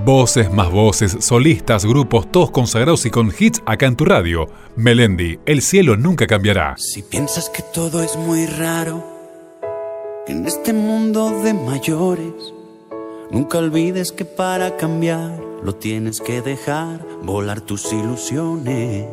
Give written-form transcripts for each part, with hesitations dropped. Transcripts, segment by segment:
Voces más voces, solistas, grupos, todos consagrados y con hits acá en tu radio. Melendi, el cielo nunca cambiará. Si piensas que todo es muy raro, que en este mundo de mayores, nunca olvides que para cambiar lo tienes que dejar volar tus ilusiones.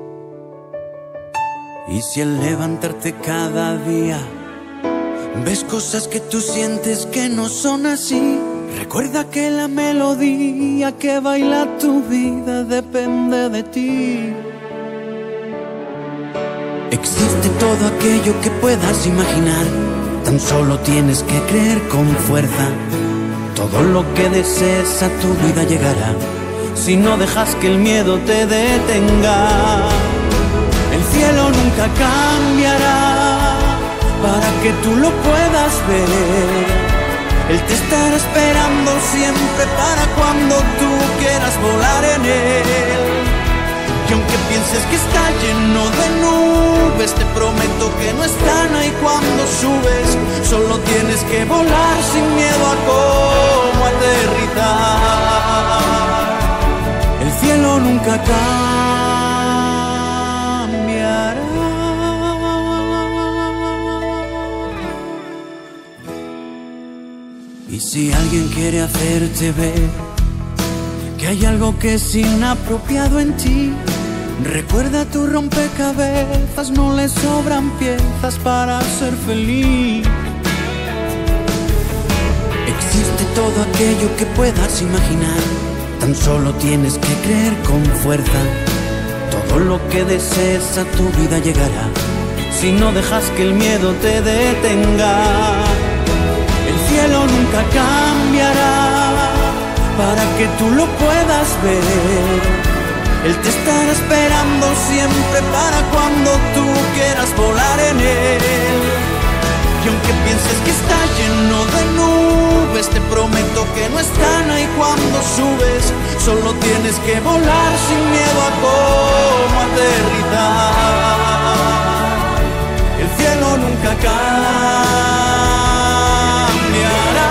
Y si al levantarte cada día ves cosas que tú sientes que no son así, recuerda que la melodía que baila tu vida depende de ti. Existe todo aquello que puedas imaginar, tan solo tienes que creer con fuerza. Todo lo que desees a tu vida llegará, si no dejas que el miedo te detenga. El cielo nunca cambiará para que tú lo puedas ver. Él te estará esperando siempre para cuando tú quieras volar en él. Y aunque pienses que está lleno de nubes, te prometo que no están ahí cuando subes. Solo tienes que volar sin miedo a cómo aterrizar. El cielo nunca cambiará. Y si alguien quiere hacerte ver que hay algo que es inapropiado en ti, recuerda tu rompecabezas, no le sobran piezas para ser feliz. Existe todo aquello que puedas imaginar, tan solo tienes que creer con fuerza. Todo lo que desees a tu vida llegará, si no dejas que el miedo te detenga. El cielo nunca cambiará para que tú lo puedas ver. Él te estará esperando siempre para cuando tú quieras volar en él. Y aunque pienses que está lleno de nubes, te prometo que no están ahí cuando subes. Solo tienes que volar sin miedo a cómo aterrizar. El cielo nunca cambiará.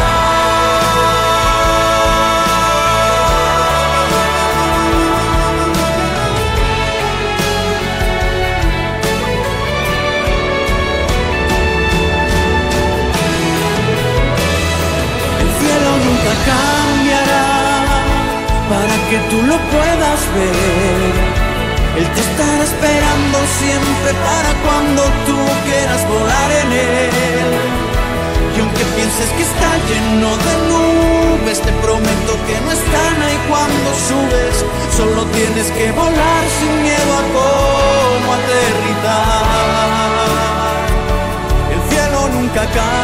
Cambiará para que tú lo puedas ver. Él te estará esperando siempre para cuando tú quieras volar en él. Y aunque pienses que está lleno de nubes, te prometo que no están ahí cuando subes. Solo tienes que volar sin miedo a cómo aterrizar. El cielo nunca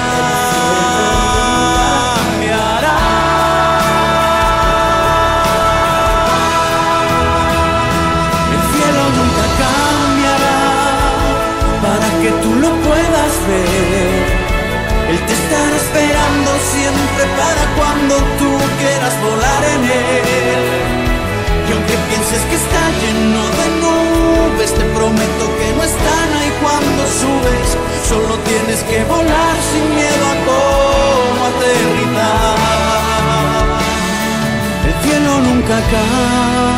cambiará. Que tú lo puedas ver. Él te estará esperando siempre para cuando tú quieras volar en él. Y aunque pienses que está lleno de nubes, te prometo que no están ahí cuando subes. Solo tienes que volar sin miedo a cómo aterrizar. El cielo nunca cae.